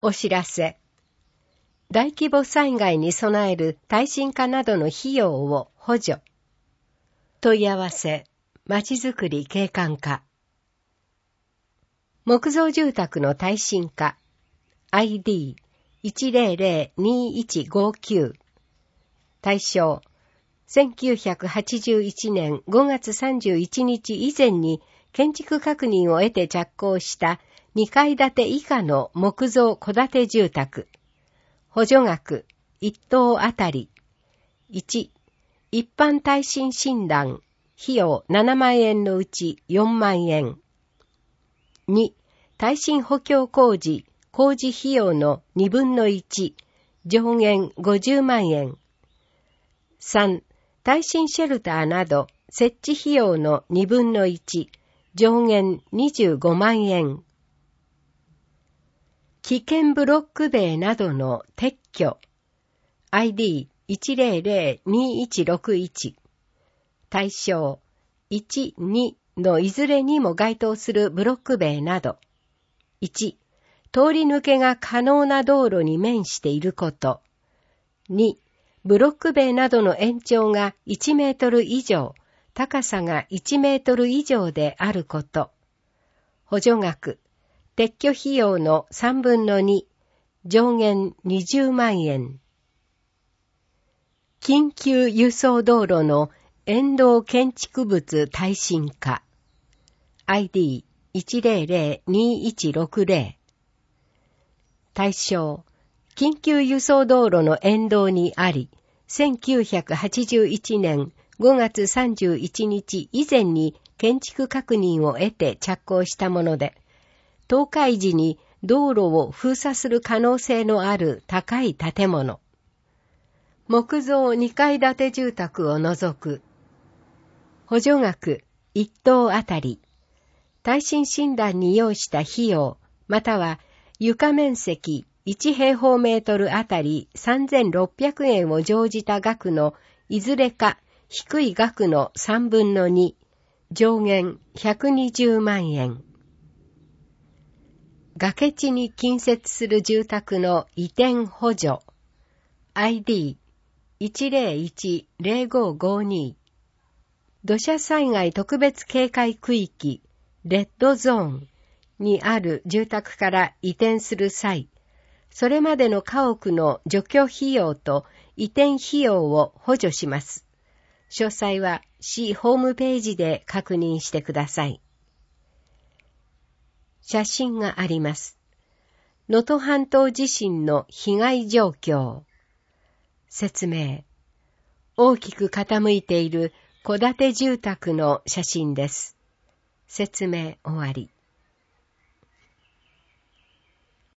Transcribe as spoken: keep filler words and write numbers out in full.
お知らせ。大規模災害に備える耐震化などの費用を補助。問い合わせ、まちづくり景観課。木造住宅の耐震化 アイディーいちゼロゼロにいちごきゅう 対象せんきゅうひゃくはちじゅういちねんごがつさんじゅういちにち以前に建築確認を得て着工したにかい建て以下の木造戸建て住宅。補助額いっとうあたりいち、一般耐震診断費用ななまんえんのうちよんまんえん。に、耐震補強工事工事費用のにぶんのいち、上限ごじゅうまんえん。さん、耐震シェルターなど設置費用のにぶんのいち、上限にじゅうごまんえん。危険ブロック塀などの撤去 アイディーいちゼロゼロにいちろくいち 対象いち、にのいずれにも該当するブロック塀などいち、通り抜けが可能な道路に面していることに、ブロック塀などの延長がいちメートル以上、高さがいちメートル以上であること。補助額撤去費用のさんぶんのに、上限にじゅうまんえん。緊急輸送道路の沿道建築物耐震化 アイディーいちゼロゼロにいちろくゼロ 対象緊急輸送道路の沿道にあり、せんきゅうひゃくはちじゅういちねんごがつさんじゅういちにち以前に建築確認を得て着工したもので、倒壊時に道路を封鎖する可能性のある高い建物。木造にかい建て住宅を除く。補助額いっとうあたり。耐震診断に要した費用、または床面積いちへいほうメートルあたりさんぜんろっぴゃくえんを乗じた額のいずれか低い額のさんぶんのに、上限ひゃくにじゅうまんえん。崖地に近接する住宅の移転補助 アイディーいちゼロいちゼロごごに 土砂災害特別警戒区域レッドゾーンにある住宅から移転する際、それまでの家屋の除去費用と移転費用を補助します。詳細は市ホームページで確認してください。写真があります。能登半島地震の被害状況。説明。大きく傾いている戸建て住宅の写真です。説明終わり。